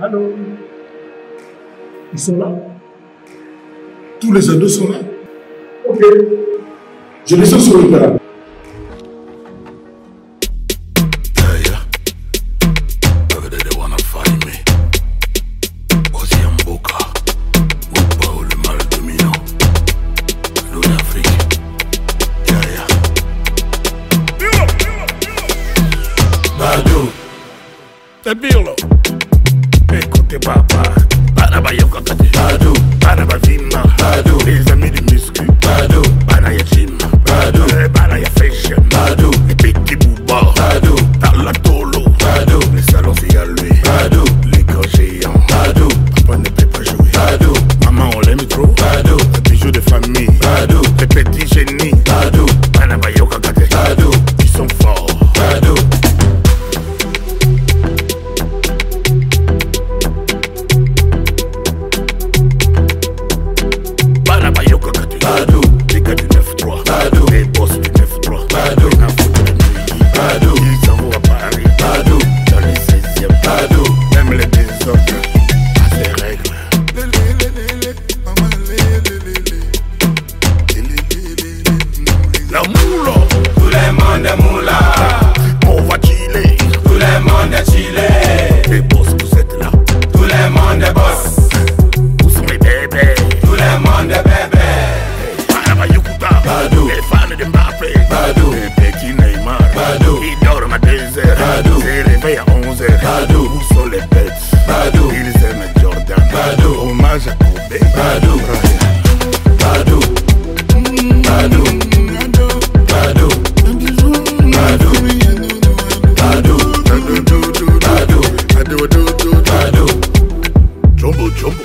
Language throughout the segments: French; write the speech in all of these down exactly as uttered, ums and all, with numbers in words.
Allô? Ils sont là? Tous les ados sont là? Ok. Je descends sur le terrain. C'est Birlo. Écoutez papa, Banaba Yokakate, Bado, Banaba Vima, Bado, les amis du muscu, Bado, Banaya Gym, Bado, Banaya Fashion, Bado, les petits boubas, Bado, Talatolo, Bado, les salons c'est à lui, Bado, les grands géants, Bado, papa ne peut pas jouer, Bado, maman on l'aime trop, Bado, les bijoux de famille, Bado, les petits génies, Bado, Banaba Yokakate, Bado, ils sont forts, Bado. Bado, les gars du neuf trois, Bado, les boss du neuf trois, Bado, la faute de la nuit, Bado, ils s'en vont à Paris, Bado, dans les seizième, Bado, même les désordres, à ses règles. La moula, tout le monde est moula, on va chiller, tout le monde est chillé, les boss vous êtes là, tout le monde est boss, où sont les bébés, tout le monde est bébé. Bado, les fans de Mbappé, Bado, les petits Neymar, Bado, ils dorment à deux heures, Bado, se réveillent à onze heures, Bado, où sont les bêtes, Bado, ils aiment Jordan, Bado, hommage à Kobe, Bado, Bado, Bado, Bado, Bado, Bado, Bado, Bado, Bado, Bado, Jumbo, Jumbo.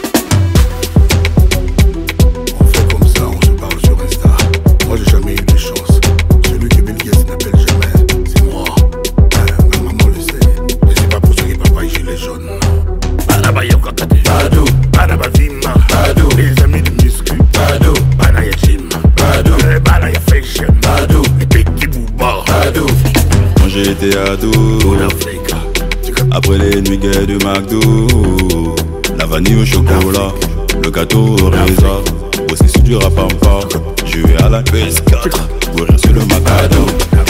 Moi j'ai jamais eu de chance. Celui que Bill Gates n'appelle jamais, c'est moi. Euh, ma maman le sait. Et c'est pas pour ça que papa il gilet jaune. Banaba Yokakate, Bado, Banaba Vima, Bado, les amis du muscu, Bado, Banaya Gym, Bado, Banaya Fashion, Bado, les petits boubas, Bado. Quand j'étais ado, après les nuits gays du McDo, la vanille au chocolat, le gâteau au raisin, aussi sur du rap en pas. Je vais à la P S quatre, courir sur le Macado.